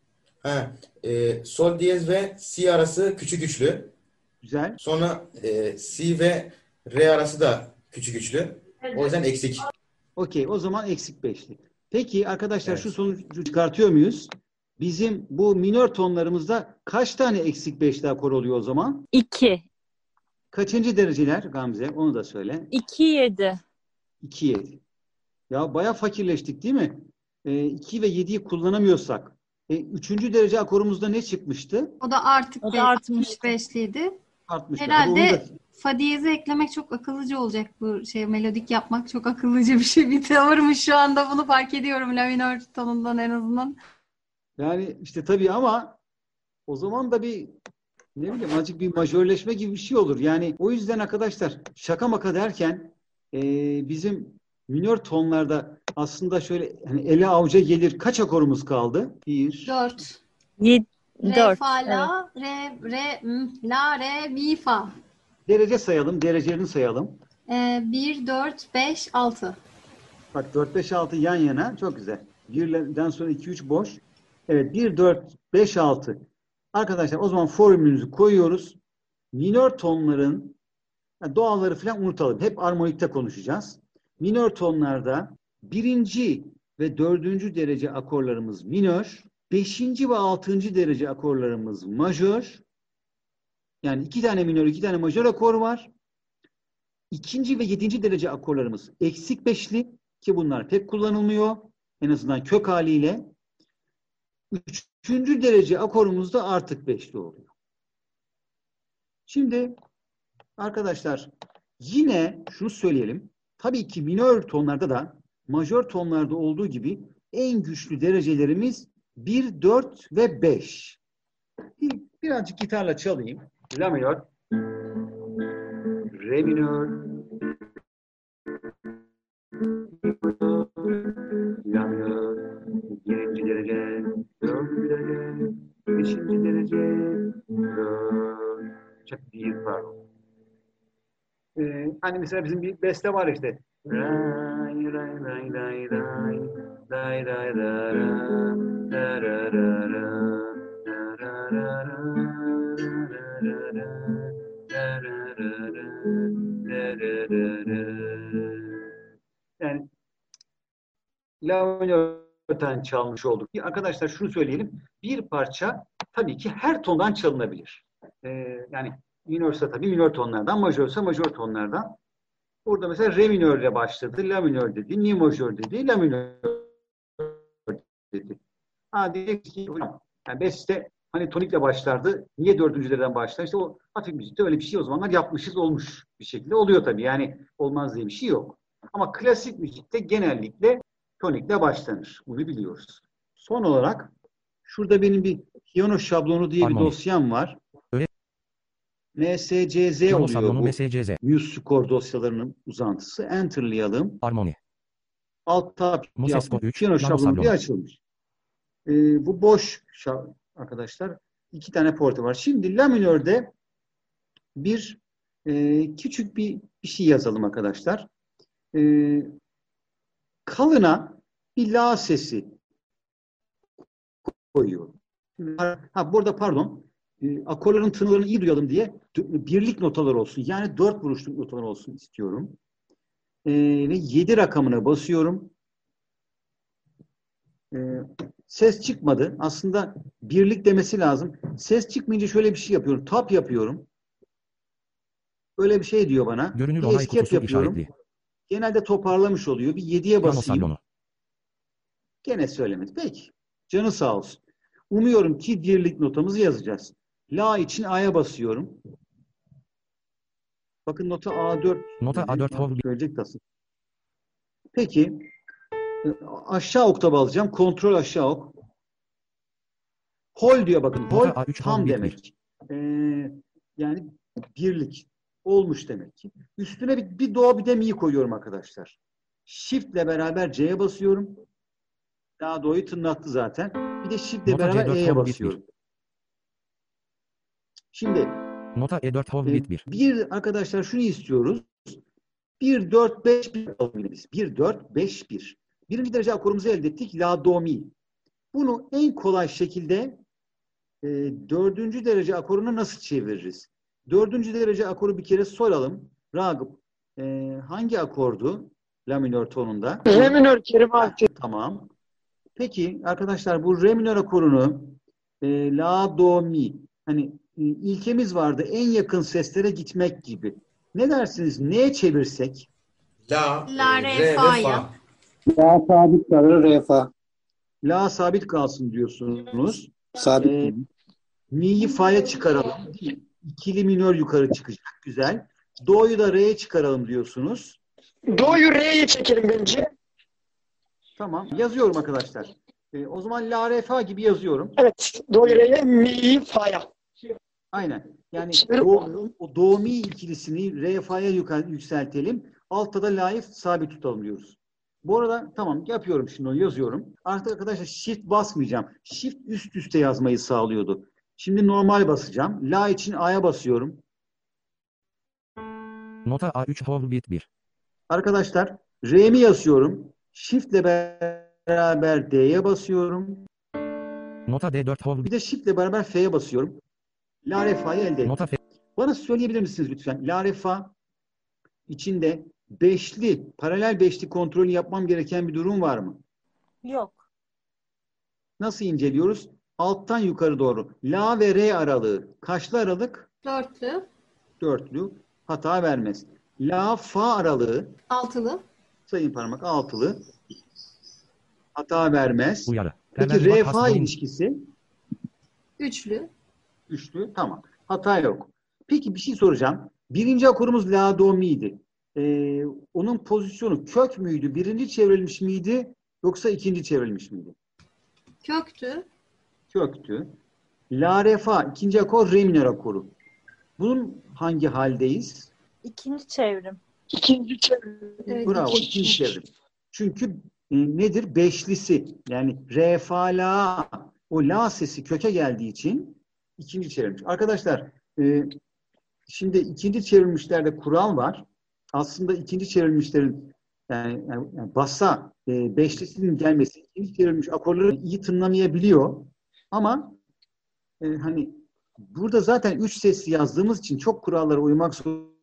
Sol diyez ve si arası küçük üçlü. Güzel. Sonra si ve re arası da küçük üçlü. O yüzden eksik. Okey. O zaman eksik beşli. Peki arkadaşlar Evet. şu sonucu çıkartıyor muyuz? Bizim bu minör tonlarımızda kaç tane eksik beşli akor oluyor o zaman? 2. Kaçıncı dereceler Gamze? Onu da söyle. 2, 7. 2, 7. Ya bayağı fakirleştik değil mi? 2 ve 7'yi kullanamıyorsak. 3. derece akorumuzda ne çıkmıştı? O da artık O da artmıştı. 65'liydi. Artmıştı. Herhalde fa diyeze eklemek çok akıllıca olacak, bu şey melodik yapmak çok akıllıca bir şey. Bir tavırmış şu anda, bunu fark ediyorum la minör tonundan en azından. Yani işte tabii ama o zaman da bir ne bileyim azıcık bir majörleşme gibi bir şey olur. Yani o yüzden arkadaşlar şaka maka derken bizim minör tonlarda aslında şöyle hani ele avuca gelir kaç akorumuz kaldı? 1, 4. 7, Re, 4. fa, la, re, la, re, mi, fa. derece sayalım, derecelerini sayalım. 1, 4, 5, 6. Bak 4, 5, 6 yan yana çok güzel. 1'den sonra 2, 3 boş. Evet 1, 4, 5, 6. Arkadaşlar o zaman formülümüzü koyuyoruz. Minör tonların doğalları falan unutalım. Hep armonikte konuşacağız. Minör tonlarda 1. ve 4. derece akorlarımız minör. 5. ve 6. derece akorlarımız majör. Yani 2 tane minör, 2 tane majör akor var. 2. ve 7. derece akorlarımız eksik beşli ki bunlar pek kullanılmıyor. En azından kök haliyle. 3. derece akorumuz da artık beşli oluyor. Şimdi arkadaşlar yine şunu söyleyelim. Tabii ki minör tonlarda da majör tonlarda olduğu gibi en güçlü derecelerimiz 1, 4 ve 5. Birazcık gitarla çalayım. La minör, re minör, la minör, 1. derece, 4. derece, 5. derece, 4. Çok değil pardon. Hani mesela bizim bir beste var işte. Ray ray ray ray ray ray ray ray yani la minörden çalmış olduk. Arkadaşlar şunu söyleyelim. Bir parça tabii ki her tondan çalınabilir. Yani minörse tabii minör tonlardan, majörse majör tonlardan. Burada mesela re minörle başladı, la minör dedi, mi majör dedi, la minör dedi. Diyecek ki hocam, yani beste hani tonikle başlardı, niye 4. dereden başlar? İşte o hafif müzikte öyle bir şey o zamanlar yapmışız, olmuş bir şekilde oluyor tabii. Yani olmaz diye bir şey yok. Ama klasik müzikte genellikle tonikle başlanır. Bunu biliyoruz. Son olarak şurada benim bir piyano şablonu diye bir dosyam var. MSCZ oluyor şablonu, bu. MSCZ. Muse score dosyalarının uzantısı. Enter'layalım. Armoni. Alt tab Mosesco 3, piyano şablonu şablonu. diye açılmış. Bu boş arkadaşlar. 2 tane portu var. Şimdi la minörde bir küçük bir şey yazalım arkadaşlar. Kalına bir la sesi koyuyorum. Burada pardon. Akorların tınılarını iyi duyalım diye birlik notalar olsun. Yani 4 vuruşluk notalar olsun istiyorum. Ve 7 rakamına basıyorum. Ses çıkmadı. Aslında birlik demesi lazım. Ses çıkmayınca şöyle bir şey yapıyorum. Tap yapıyorum. Öyle bir şey diyor bana. Görünür Bir onay escape kutusu yapıyorum. işaretli. Genelde toparlamış oluyor. Bir 7'ye Piyano basayım. şablonu. Gene söylemedi. Peki. Canı sağ olsun. Umuyorum ki birlik notamızı yazacağız. La için A'ya basıyorum. Bakın nota A4. Nota A4 Hov. Söyleyecek aslında. Peki. Aşağı oktav alacağım. Kontrol aşağı ok. Whole diyor bakın. Nota Whole A3 tam whole 1-1. demek. Yani birlik. Olmuş demek ki. Üstüne bir do bir de mi koyuyorum arkadaşlar. Shift ile beraber C'ye basıyorum. Daha do'yu tınlattı zaten. Bir de shift ile Nota beraber C4 E'ye whole 1-1. basıyorum. Şimdi Nota E4 whole 1-1. bir arkadaşlar şunu istiyoruz. 1, 4, 5, 1 alalım yine biz. 1, 4, 5, 1. Birinci derece akorumuzu elde ettik. La, do, mi. Bunu en kolay şekilde dördüncü derece akoruna nasıl çeviririz? Dördüncü derece akoru bir kere soralım. Ragıp hangi akordu? La minör tonunda. Re minör Kerim abi. Tamam. Peki arkadaşlar bu re minör akorunu la, do, mi. Hani ilkemiz vardı. En yakın seslere gitmek gibi. Ne dersiniz? Neye çevirsek? La, La, re, re ve fa ya. fa. La sabit kalır, re fa. La sabit kalsın diyorsunuz. Sabit. Mi'yi fa'ya çıkaralım. İkili minör yukarı çıkacak. Güzel. Do'yu da re'ye çıkaralım diyorsunuz. Do'yu re'ye çekelim bence. Tamam. Yazıyorum arkadaşlar. O zaman la, re, fa gibi yazıyorum. Evet. Do'yu re'ye, mi'yi fa'ya. Aynen. Yani Şimdi o do, mi ikilisini re, fa'ya yükseltelim. Altta da la'yı sabit tutalım diyoruz. Bu arada tamam yapıyorum şimdi onu yazıyorum. Artık arkadaşlar shift basmayacağım. Shift üst üste yazmayı sağlıyordu. Şimdi normal basacağım. La için A'ya basıyorum. Nota A3 whole 1-1. Arkadaşlar R'mi yazıyorum. Shift ile beraber D'ye basıyorum. Nota D4 whole Bir de Shift ile beraber F'ye basıyorum. La, re, fa'yı elde ettim. Nota F. Bana söyleyebilir misiniz lütfen? La, re, fa içinde beşli, paralel beşli kontrolü yapmam gereken bir durum var mı? Yok. Nasıl inceliyoruz? Alttan yukarı doğru. La ve re aralığı. Kaçlı aralık? Dörtlü, Dörtlü. Hata vermez. La, fa aralığı. altılı, Sayın parmak altılı. Hata vermez. Uyarı. Peki Temel re, bak fa hastanın- ilişkisi? üçlü, Üçlü. Tamam. Hata yok. Peki bir şey soracağım. Birinci akorumuz la, do, mi'ydi. Onun pozisyonu kök müydü? Birinci çevrilmiş miydi? Yoksa ikinci çevrilmiş miydi? köktü, Köktü. La, re, fa. İkinci akor re minör akoru. Bunun hangi haldeyiz? İkinci çevrim. İkinci çevrim. evet, Bravo. iki. İkinci çevrim. Çünkü nedir? Beşlisi. Yani re, fa, la. O la sesi köke geldiği için ikinci çevrilmiş. Arkadaşlar şimdi ikinci çevrilmişlerde kural var. Aslında ikinci çevrilmişlerin yani bassa beşlisinin gelmesi ikinci çevrilmiş akorları iyi tınlamayabiliyor. Ama hani burada zaten üç sesli yazdığımız için çok kurallara uymak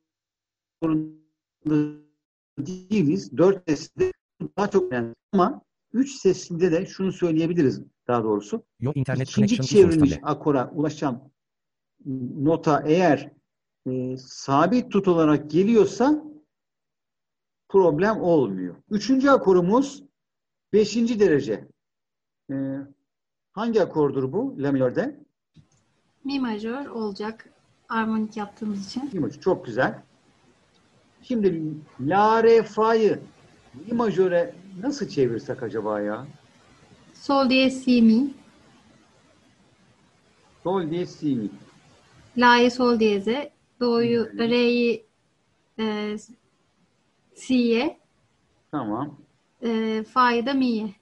zorunda değiliz. Dört sesli daha çok önemli. Ama üç sesinde de şunu söyleyebiliriz daha doğrusu. Your internet İkinci connection is çevrilmiş unstable. akora ulaşan nota eğer sabit tut olarak geliyorsa problem olmuyor. Üçüncü akorumuz beşinci derece. Hangi akordur bu la minörde? Mi majör olacak armonik yaptığımız için. Çok güzel. Şimdi la, re, fa'yı mi majöre nasıl çevirsek acaba ya? Sol diyez, si, mi. Sol diye si mi. La'yı sol diyeze, do'yu, re'yi si'ye, Tamam. fa'yı da mi'ye.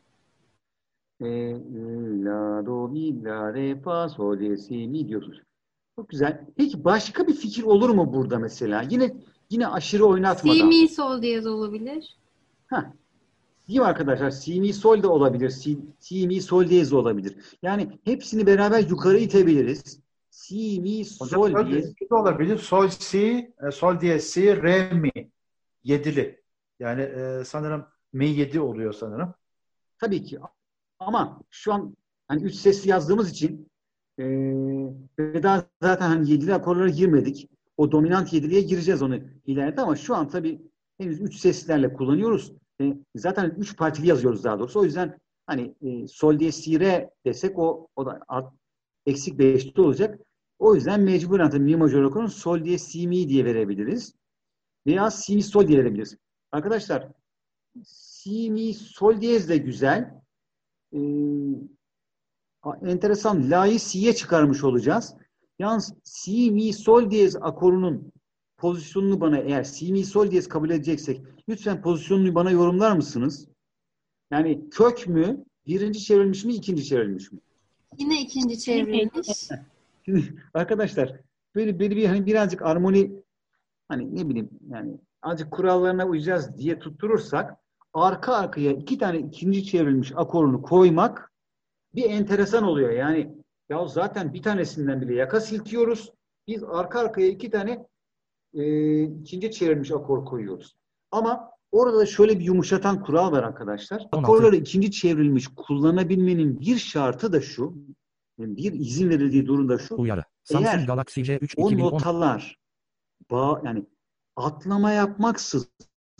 La, do, mi, la, re, fa, sol diye si mi diyorsunuz. Çok güzel. Peki başka bir fikir olur mu burada mesela? Yine aşırı oynatmadan. Si, mi, sol diyez olabilir. Heh. Değil mi arkadaşlar? Si, mi, sol da olabilir. Si, mi, sol diyez de olabilir. Yani hepsini beraber yukarı itebiliriz. Si, mi, sol Hocam diyez. de olabilir. Sol, si, sol diye si, re, mi. Yedili. Yani sanırım mi 7 oluyor sanırım. Tabii ki. Ama şu an hani üç sesli yazdığımız için ve daha zaten hani yedili akorlara girmedik. O dominant yediliğe gireceğiz onu ileride ama şu an tabii henüz üç seslilerle kullanıyoruz. Zaten üç partili yazıyoruz daha doğrusu. O yüzden hani sol diye si, re desek o da eksik beşli olacak. O yüzden mecburen tabii mi majör akorunu sol diye si, mi diye verebiliriz. Veya si, mi, sol diye verebiliriz. Arkadaşlar si, mi, sol diyez de güzel. Enteresan. La'yı si'ye çıkarmış olacağız. Yalnız si, mi, sol diyez akorunun pozisyonunu bana, eğer si, mi, sol diyez kabul edeceksek, lütfen pozisyonunu bana yorumlar mısınız? Yani kök mü, birinci çevrilmiş mi, ikinci çevrilmiş mi? Yine ikinci çevrilmiş. Şimdi arkadaşlar böyle bir hani birazcık armoni, hani ne bileyim yani azıcık kurallarına uyacağız diye tutturursak, arka arkaya iki tane ikinci çevrilmiş akorunu koymak bir enteresan oluyor. Yani ya zaten bir tanesinden bile yaka silkiyoruz. Biz arka arkaya iki tane ikinci çevrilmiş akor koyuyoruz. Ama orada da şöyle bir yumuşatan kural var arkadaşlar. 16. Akorları ikinci çevrilmiş kullanabilmenin bir şartı da şu, yani bir izin verildiği durumda şu. Uyarı. Samsung Eğer Galaxy J3 o 2010 notalar yani atlama yapmaksızın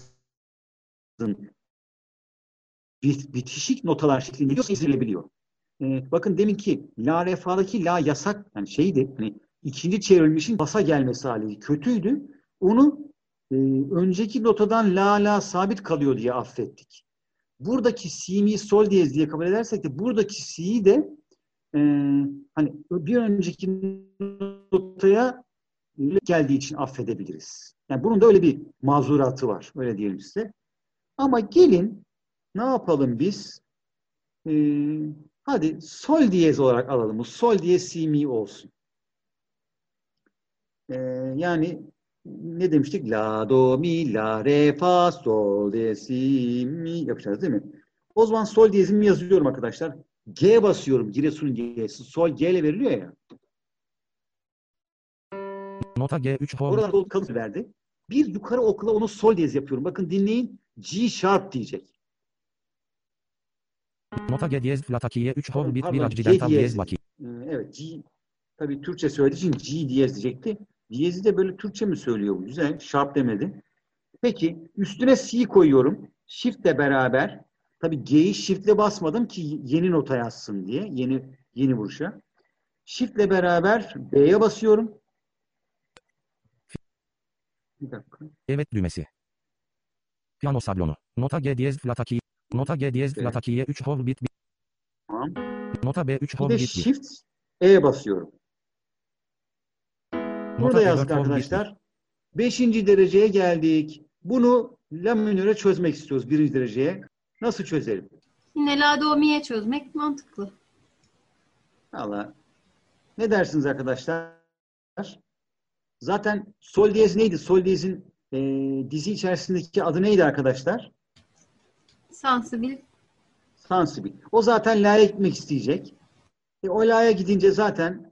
bitişik notalar şeklinde gidiyorsa izlenebiliyor. Bakın deminki la re fa'daki la yasak, yani şeydi, hani ikinci çevrilmişin basa gelmesi hali kötüydü. Onu önceki notadan la sabit kalıyor diye affettik. Buradaki si, mi, sol diyez diye kabul edersek de buradaki si'yi de hani bir önceki notaya geldiği için affedebiliriz. Yani bunun da öyle bir mazuratı var. Öyle diyelim size. Ama gelin ne yapalım biz? Hadi sol diyez olarak alalım. Bu sol diyez si mi olsun. Yani ne demiştik? La, do, mi, la, re, fa, sol, diyez, si, mi yapacağız değil mi? O zaman sol diyezimi yazıyorum arkadaşlar. G basıyorum. Giresun'un G'si. Sol G ile veriliyor ya. nota G3 home Oradan sol kalın verdi. Bir yukarı okla onu sol diyez yapıyorum. Bakın dinleyin. G sharp diyecek. nota G diyez flatakiye 3 home bit Pardon, bir G accidental diyez. diyez baki. Evet, G. Tabii Türkçe söylediği için G diyez diyecekti. Diyezi de böyle Türkçe mi söylüyor bu? Güzel. Sharp demedi. Peki üstüne C koyuyorum. Shift'le beraber. Tabii G'yi shift'le basmadım ki yeni nota yazsın diye. Yeni vuruşa. Shift'le beraber B'ye basıyorum. Bir dakika. Evet düğmesi. Piyano sablonu. Nota G diyez flatakiye. Nota G diyez Evet. flatakiye 3 home bit bir. Tamam. Nota B3 Bir home de bit bir. Shift E basıyorum. Burada Nota yazdık E4 home bit bir. arkadaşlar. 5. dereceye geldik. Bunu la minöre çözmek istiyoruz 1. dereceye. Nasıl çözelim? Yine la, do, mi'ye çözmek mantıklı. Valla ne dersiniz arkadaşlar? Zaten sol diyez neydi? Sol diyezin dizi içerisindeki adı neydi arkadaşlar? Sensibil. Sensibil. O zaten la'ya gitmek isteyecek. O la'ya gidince zaten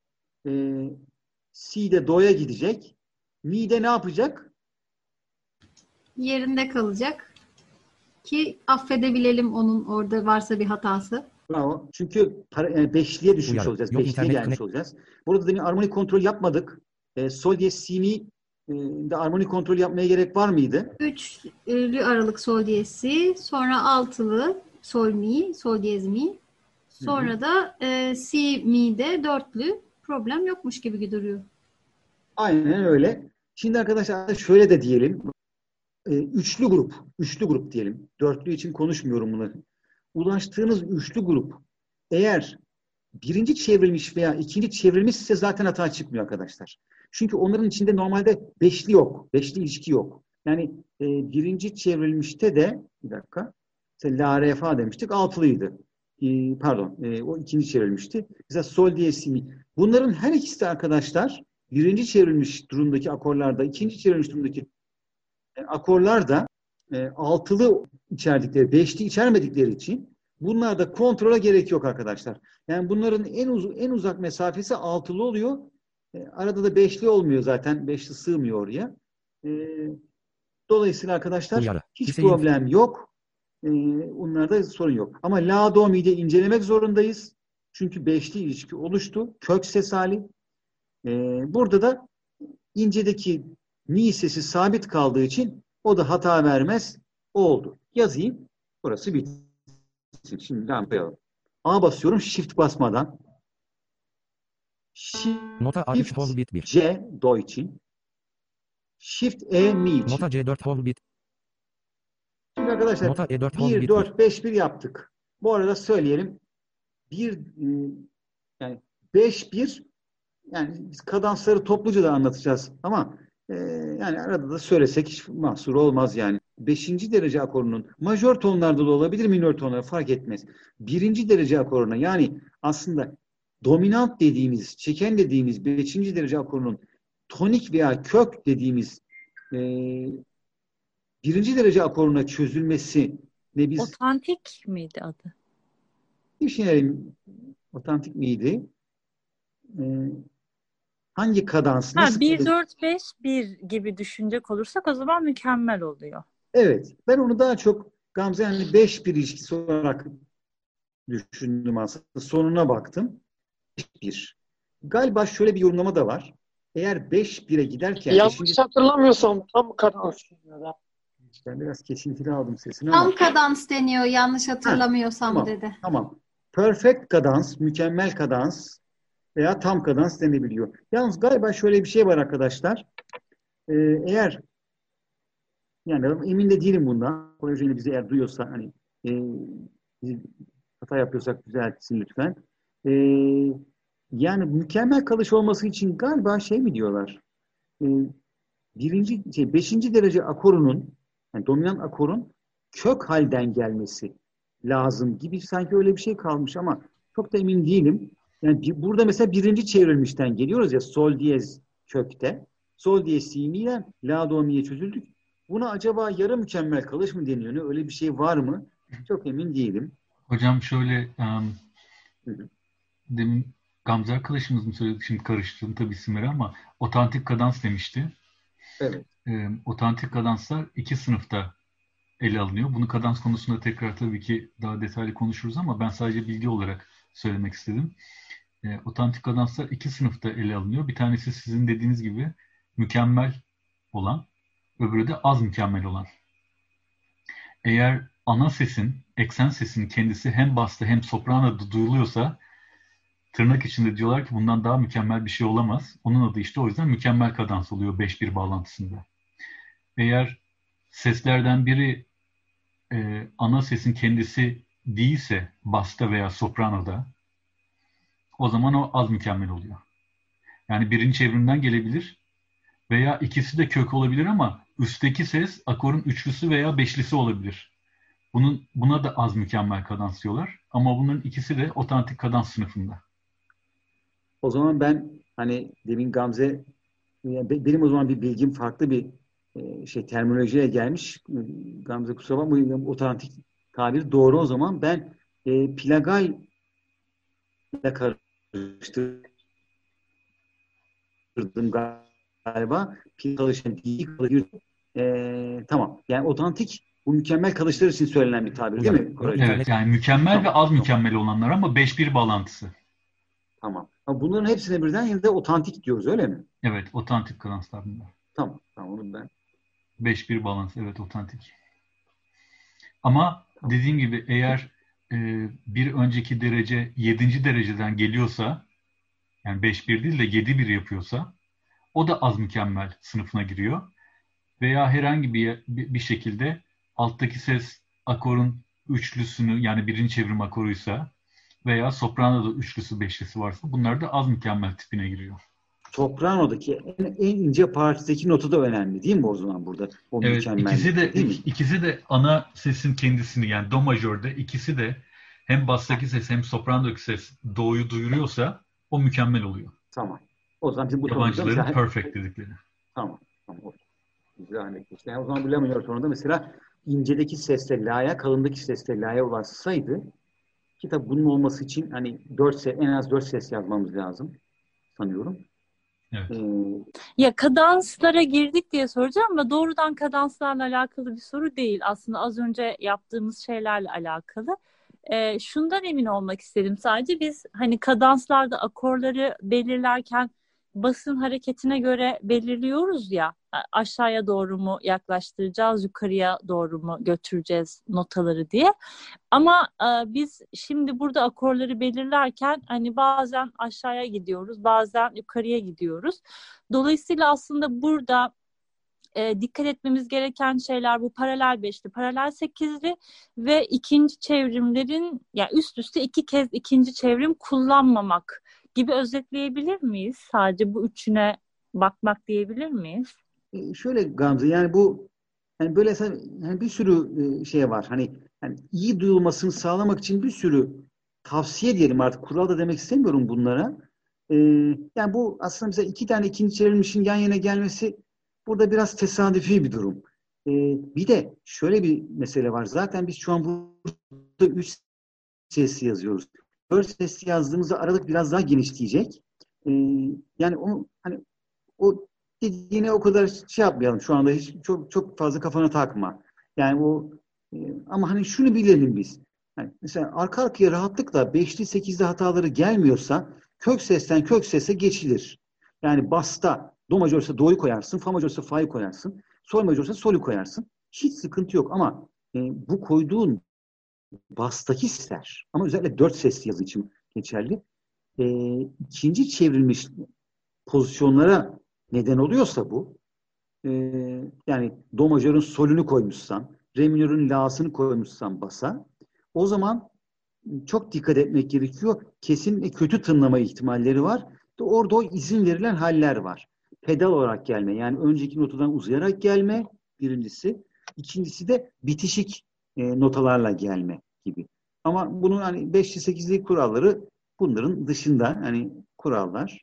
si de do'ya gidecek. Mi de ne yapacak? Yerinde kalacak. Ki affedebilelim onun orada varsa bir hatası. Bravo. Çünkü beşliğe düşmüş Uyarı. olacağız. Yok, Beşliğe internet gelmiş connect- olacağız. Burada demin armoni kontrol yapmadık. Sol diyez si mi de armoni kontrol yapmaya gerek var mıydı? 3'lü aralık sol diyezi, sonra 6'lı sol mi, sol diyez mi. Sonra da si mi'de 4'lü, problem yokmuş gibi duruyor. Aynen öyle. Şimdi arkadaşlar şöyle de diyelim. Üçlü grup diyelim. Dörtlü için konuşmuyorum bunu. Ulaştığınız üçlü grup eğer birinci çevrilmiş veya ikinci çevrilmişse zaten hata çıkmıyor arkadaşlar. Çünkü onların içinde normalde beşli yok. Beşli ilişki yok. Yani birinci çevrilmişte de bir dakika. Mesela la, re, fa demiştik. Altılıydı. Pardon. O ikinci çevrilmişti. Mesela sol diyez mi. Bunların her ikisi de arkadaşlar birinci çevrilmiş durumdaki akorlarda, ikinci çevrilmiş durumdaki akorlarda altılı içerdikleri, beşli içermedikleri için bunlarda kontrole gerek yok arkadaşlar. Yani bunların en uzak mesafesi altılı oluyor. Arada da beşli olmuyor zaten. Beşli sığmıyor oraya. Dolayısıyla arkadaşlar Uyarı. hiç Hüseyin- problem yok. Onlarda sorun yok. Ama la, do, mi'de incelemek zorundayız. Çünkü beşli ilişki oluştu. Kök ses hali. Burada da incedeki mi sesi sabit kaldığı için o da hata vermez. O oldu. Yazayım. Burası bitsin. Şimdi devam koyalım. A basıyorum shift basmadan. Nota A3 Shift home bit bir. C do için. Shift E mi için. Nota C4 home bit. Şimdi arkadaşlar Nota E4 home 1, bit 4, 5, 1 yaptık. Bu arada söyleyelim. yani 5-1, yani biz kadansları topluca da anlatacağız ama yani arada da söylesek hiç mahsur olmaz yani. 5. derece akorunun majör tonlarda da olabilir, minör tonlarda fark etmez. 1. derece akoruna, yani aslında dominant dediğimiz, çeken dediğimiz 5. derece akorunun tonik veya kök dediğimiz 1. derece akoruna çözülmesi ne biz Otantik miydi adı? düşünelim, otantik miydi? Hangi kadans? Ha, Nasıl? 1-4-5-1 gibi düşünecek olursak o zaman mükemmel oluyor. Evet. Ben onu daha çok Gamze yani 5-1 ilişkisi olarak düşündüm aslında. Sonuna baktım. 5-1. Galiba şöyle bir yorumlama da var. Eğer 5-1'e giderken Yanlış hatırlamıyorsam tam kadans. ben biraz kesintili aldım sesini Tam ama kadans deniyor yanlış hatırlamıyorsam tamam, dedi. tamam. Perfect kadans, mükemmel kadans veya tam kadans denebiliyor. Yalnız galiba şöyle bir şey var arkadaşlar. Eğer yani emin de değilim bundan. Kolejini bize eğer duyuyorsa hani biz hata yapıyorsak düzeltsin lütfen. Yani mükemmel kalış olması için galiba şey mi diyorlar? 5. derece akorunun, yani dominant akorun kök halden gelmesi lazım gibi sanki öyle bir şey kalmış ama çok da emin değilim. Yani burada mesela 1. çevrilmişten geliyoruz ya, sol diyez kökte. Sol diyez si mi'den la do mi'ye çözüldük. Buna acaba yarı mükemmel kalış mı deniyor? Öyle bir şey var mı? Çok emin değilim. Hocam şöyle demin Gamze arkadaşımız mı söyledi, şimdi karıştırdım tabii isimleri ama otantik kadans demişti. Evet. Otantik kadanslar 2 sınıfta ele alınıyor. Bunu kadans konusunda tekrar tabii ki daha detaylı konuşuruz ama ben sadece bilgi olarak söylemek istedim. Otantik kadanslar 2 sınıfta ele alınıyor. Bir tanesi sizin dediğiniz gibi mükemmel olan, öbürü de az mükemmel olan. Eğer ana sesin, eksen sesin kendisi hem basta hem sopranoda duyuluyorsa tırnak içinde diyorlar ki bundan daha mükemmel bir şey olamaz. Onun adı işte o yüzden mükemmel kadans oluyor 5-1 bağlantısında. Eğer seslerden biri ana sesin kendisi değilse basta veya sopranoda o zaman o az mükemmel oluyor. Yani birinci çevrimden gelebilir veya ikisi de kök olabilir ama üstteki ses akorun üçlüsü veya beşlisi olabilir. Buna da az mükemmel kadans diyorlar ama bunun ikisi de otantik kadans sınıfında. O zaman ben hani demin Gamze, benim o zaman bir bilgim farklı bir terminolojiye gelmiş. Gamze kusura bakmayın, otantik tabir doğru o zaman. Ben plagal ile karıştırdım galiba. Çalışan değil, tamam. Yani otantik bu mükemmel kalışlar için söylenen bir tabir değil mi? Evet, yani mükemmel ve az mükemmel olanlar ama 5-1 bağlantısı. Tamam. Ama bunların hepsine birden yine de otantik diyoruz, öyle mi? Evet, otantik kadanslar bunlar. Tamam, onu ben. 5-1 bağlantısı, evet, otantik. Ama dediğim gibi eğer bir önceki derece 7. dereceden geliyorsa, yani 5-1 değil de 7-1 yapıyorsa o da az mükemmel sınıfına giriyor. Veya herhangi bir şekilde alttaki ses akorun üçlüsünü, yani birinci çevrim akoruysa veya sopranoda üçlüsü beşlisi varsa bunlar da az mükemmel tipine giriyor. Soprano'daki en ince partideki notu da önemli değil mi o zaman burada? O evet, ikisi de ana sesin kendisini, yani do majörde ikisi de hem bastaki ses hem soprano'daki ses do'yu duyuruyorsa o mükemmel oluyor. Tamam. O zaman bizim bu yabancıların perfect dedikleri. Tamam. Güzel. İşte o zaman bu la minör tonunda mesela incedeki sesle la'ya, kalındaki sesle la'ya ulaşsaydı ki tabii bunun olması için hani en az 4 ses yazmamız lazım sanıyorum. Evet. Ya kadanslara girdik diye soracağım ama doğrudan kadanslarla alakalı bir soru değil. Aslında az önce yaptığımız şeylerle alakalı. Şundan emin olmak istedim. Sadece biz hani kadanslarda akorları belirlerken basın hareketine göre belirliyoruz ya, aşağıya doğru mu yaklaştıracağız, yukarıya doğru mu götüreceğiz notaları diye. Ama biz şimdi burada akorları belirlerken hani bazen aşağıya gidiyoruz, bazen yukarıya gidiyoruz. Dolayısıyla aslında burada dikkat etmemiz gereken şeyler bu paralel beşli, paralel sekizli ve ikinci çevrimlerin yani üst üste 2 kez ikinci çevrim kullanmamak gibi özetleyebilir miyiz? Sadece bu üçüne bakmak diyebilir miyiz? Şöyle Gamze, yani bu yani böyle yani bir sürü şey var. Hani iyi duyulmasını sağlamak için bir sürü tavsiye diyelim, artık kural da demek istemiyorum bunlara. Yani bu aslında mesela 2 tane ikinci çevrilmişin yan yana gelmesi burada biraz tesadüfi bir durum. Bir de şöyle bir mesele var. Zaten biz şu an burada 3 sesli yazıyoruz. 4 sesli yazdığımızda aralık biraz daha genişleyecek. Yani onu hani o dediğine o kadar şey yapmayalım şu anda, hiç çok fazla kafana takma. Yani ama hani şunu bilelim biz. Yani mesela arka arkaya rahatlıkla 5'li 8'li hataları gelmiyorsa kök sesten kök sese geçilir. Yani basta do majörse do'yu koyarsın, fa majörse fa'yı koyarsın, sol majörse sol'ü koyarsın. Hiç sıkıntı yok ama bu koyduğun bastaki sesler, ama özellikle 4 sesli yazı için geçerli. İkinci çevrilmiş pozisyonlara neden oluyorsa bu, yani do majörün solünü koymuşsan, re minörün la'sını koymuşsan basa, o zaman çok dikkat etmek gerekiyor. Kesin kötü tınlama ihtimalleri var. Orada o izin verilen haller var. Pedal olarak gelme, yani önceki notadan uzayarak gelme birincisi. İkincisi de bitişik notalarla gelme gibi. Ama bunun hani 5'li 8'li kuralları bunların dışında hani kurallar.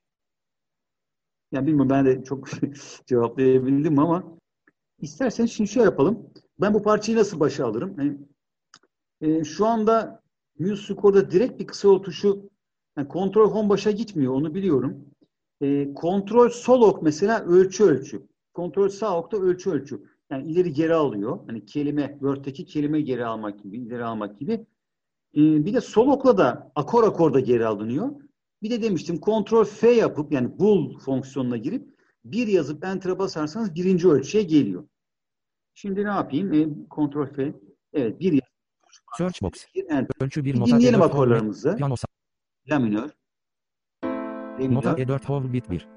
Yani bilmiyorum, ben de çok cevaplayabildim ama isterseniz şimdi şöyle yapalım. Ben bu parçayı nasıl başa alırım? Yani, şu anda Muse Score'da direkt bir kısa yol tuşu, yani kontrol home başa gitmiyor, onu biliyorum. Kontrol sol ok mesela ölçü. Kontrol sağ ok da ölçü. Yani ileri geri alıyor. Hani kelime, Word'teki kelime geri almak gibi, ileri almak gibi. Bir de sol okla da akor da geri alınıyor. Bir de demiştim kontrol F yapıp, yani bul fonksiyonuna girip bir yazıp enter'a basarsanız birinci ölçüye geliyor. Şimdi ne yapayım? Kontrol F. Evet, bir yazıp Search box. Ölçü bir 1 nota dinleyelim E4 akorlarımızı. Piyano La minör. Re nota minör. E4 hold bit 1.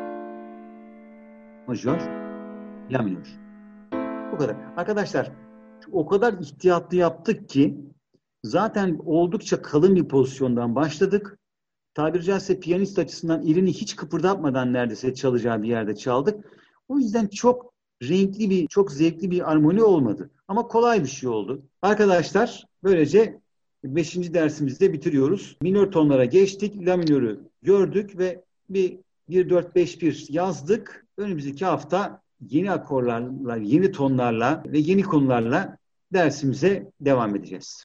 Majör. La minör. Bu kadar. Arkadaşlar o kadar ihtiyatlı yaptık ki zaten oldukça kalın bir pozisyondan başladık. Tabiri caizse piyanist açısından elini hiç kıpırdatmadan neredeyse çalacağı bir yerde çaldık. O yüzden çok renkli çok zevkli bir armoni olmadı. Ama kolay bir şey oldu. Arkadaşlar böylece 5. dersimizde bitiriyoruz. Minör tonlara geçtik. La minörü gördük ve bir 1-4-5-1 yazdık. Önümüzdeki hafta yeni akorlarla, yeni tonlarla ve yeni konularla dersimize devam edeceğiz.